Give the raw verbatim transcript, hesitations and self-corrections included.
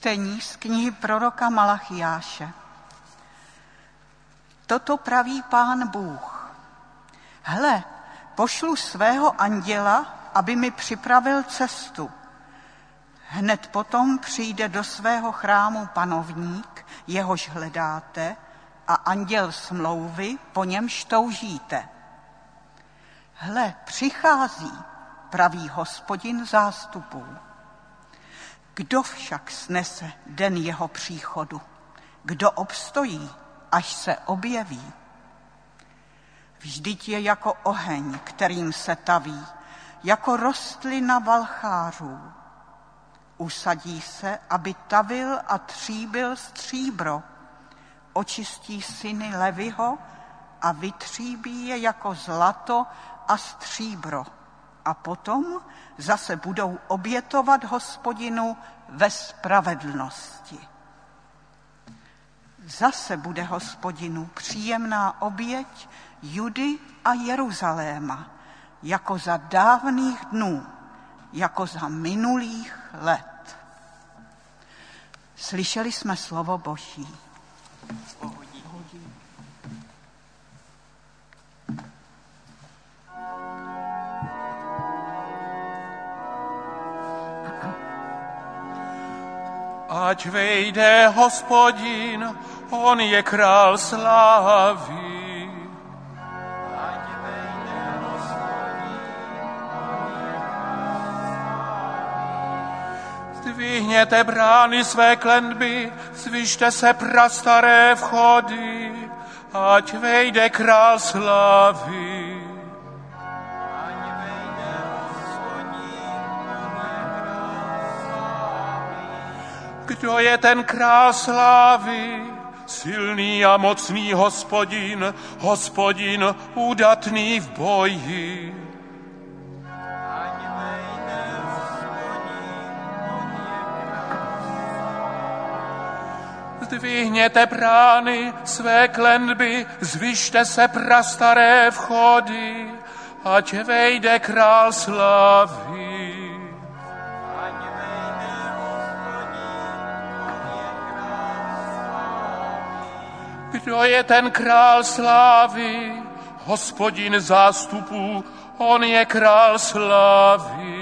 Čtení z knihy proroka Malachiáše. Toto praví Pán Bůh. Hle, pošlu svého anděla, aby mi připravil cestu. Hned potom přijde do svého chrámu panovník, jehož hledáte, a anděl smlouvy, po němž toužíte. Hle, přichází, praví Hospodin zástupů. Kdo však snese den jeho příchodu? Kdo obstojí, až se objeví? Vždyť je jako oheň, kterým se taví, jako rostlina valchářů. Usadí se, aby tavil a tříbil stříbro. Očistí syny Leviho a vytříbí je jako zlato a stříbro. A potom zase budou obětovat Hospodinu ve spravedlnosti. Zase bude Hospodinu příjemná oběť Judy a Jeruzaléma, jako za dávných dnů, jako za minulých let. Slyšeli jsme slovo Boží. Ať vejde Hospodin, on je král slávy. Ať vejde Hospodin, on je král slávy. Zdvihněte brány své klenby, zvyšte se prastaré vchody, ať vejde král slávy. Kdo je ten král slávy? Silný a mocný Hospodin, Hospodin údatný v boji. Ať vejde Hospodin, on je král slávy. Zdvihněte brány své klenby, zvyšte se prastaré vchody, ať vejde král slávy. Kdo je ten král slávy? Hospodin zástupů, on je král slávy.